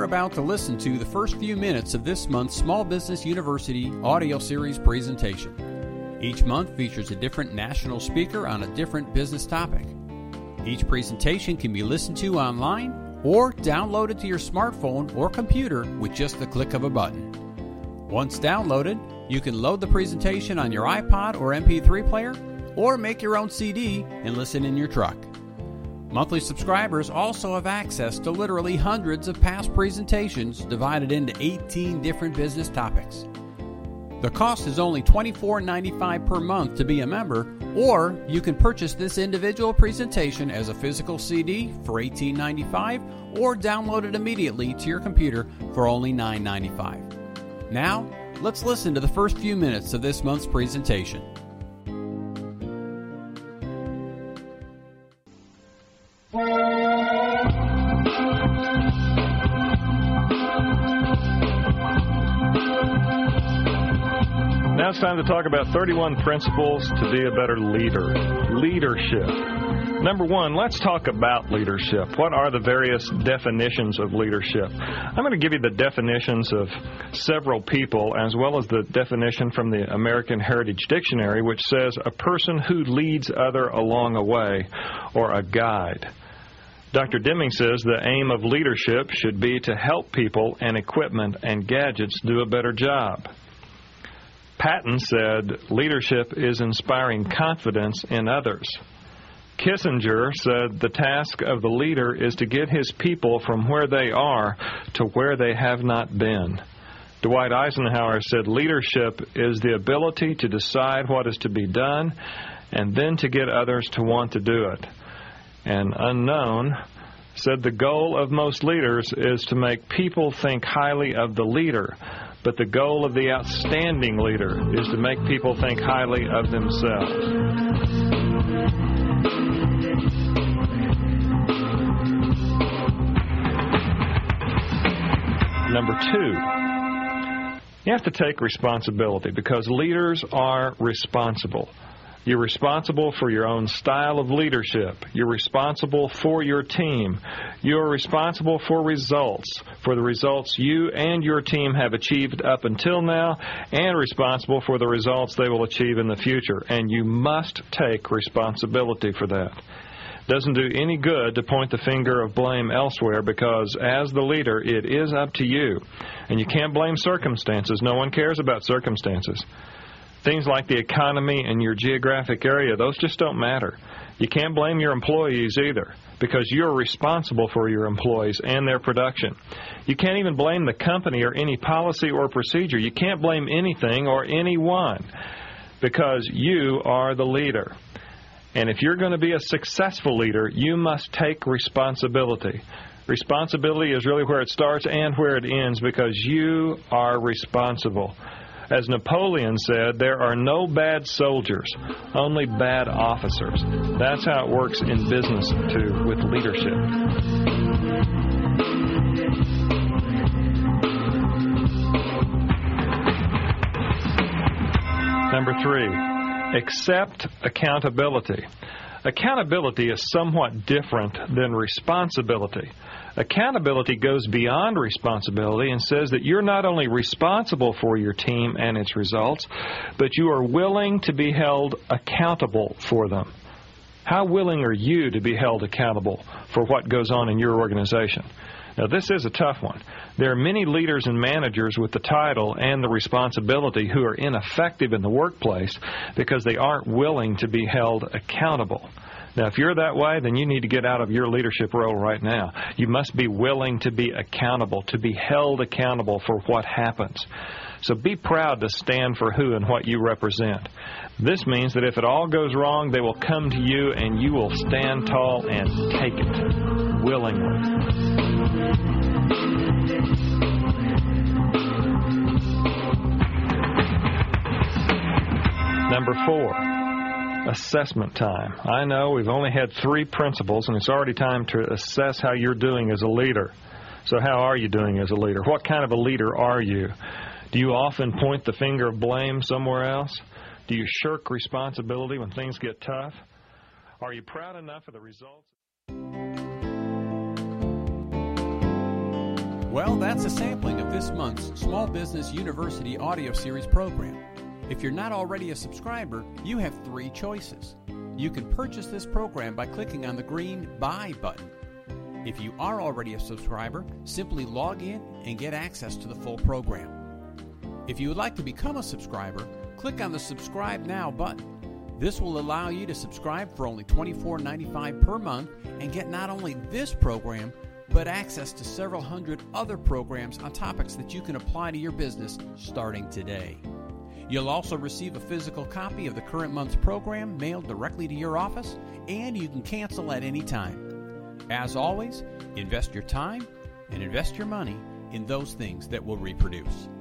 are about to listen to the first few minutes of this month's Small Business University audio series presentation. Each month features a different national speaker on a different business topic. Each presentation can be listened to online or downloaded to your smartphone or computer with just the click of a button. Once downloaded, you can load the presentation on your iPod or MP3 player, or make your own CD and listen in your truck. Monthly subscribers also have access to literally hundreds of past presentations divided into 18 different business topics. The cost is only $24.95 per month to be a member, or you can purchase this individual presentation as a physical CD for $18.95 or download it immediately to your computer for only $9.95. Now, let's listen to the first few minutes of this month's presentation. Now it's time to talk about 31 principles to be a better leader. Leadership. Number one, let's talk about leadership. What are the various definitions of leadership? I'm going to give you the definitions of several people, as well as the definition from the American Heritage Dictionary, which says a person who leads other along a way, or a guide. Dr. Deming says the aim of leadership should be to help people and equipment and gadgets do a better job. Patton said leadership is inspiring confidence in others. Kissinger said the task of the leader is to get his people from where they are to where they have not been. Dwight Eisenhower said leadership is the ability to decide what is to be done and then to get others to want to do it. And Unknown said the goal of most leaders is to make people think highly of the leader, but the goal of the outstanding leader is to make people think highly of themselves. Number two, you have to take responsibility because leaders are responsible. You're responsible for your own style of leadership. You're responsible for your team. You're responsible for results, for the results you and your team have achieved up until now, and responsible for the results they will achieve in the future. And you must take responsibility for that. Doesn't do any good to point the finger of blame elsewhere because as the leader, it is up to you. And you can't blame circumstances. No one cares about circumstances. Things like the economy and your geographic area, those just don't matter. You can't blame your employees either because you're responsible for your employees and their production. You can't even blame the company or any policy or procedure. You can't blame anything or anyone because you are the leader. And if you're going to be a successful leader, you must take responsibility. Responsibility is really where it starts and where it ends because you are responsible. As Napoleon said, there are no bad soldiers, only bad officers. That's how it works in business, too, with leadership. Number three, accept accountability. Accountability is somewhat different than responsibility. Accountability goes beyond responsibility and says that you're not only responsible for your team and its results, but you are willing to be held accountable for them. How willing are you to be held accountable for what goes on in your organization? Now, this is a tough one. There are many leaders and managers with the title and the responsibility who are ineffective in the workplace because they aren't willing to be held accountable. Now, if you're that way, then you need to get out of your leadership role right now. You must be willing to be accountable, to be held accountable for what happens. So be proud to stand for who and what you represent. This means that if it all goes wrong, they will come to you and you will stand tall and take it willingly. Number four, assessment time. I know we've only had 3 principles, and it's already time to assess how you're doing as a leader. So how are you doing as a leader? What kind of a leader are you? Do you often point the finger of blame somewhere else? Do you shirk responsibility when things get tough? Are you proud enough of the results? Well, that's a sampling of this month's Small Business University audio series program. If you're not already a subscriber, you have 3 choices. You can purchase this program by clicking on the green Buy button. If you are already a subscriber, simply log in and get access to the full program. If you would like to become a subscriber, click on the Subscribe Now button. This will allow you to subscribe for only $24.95 per month and get not only this program, but access to several hundred other programs on topics that you can apply to your business starting today. You'll also receive a physical copy of the current month's program mailed directly to your office, and you can cancel at any time. As always, invest your time and invest your money in those things that will reproduce.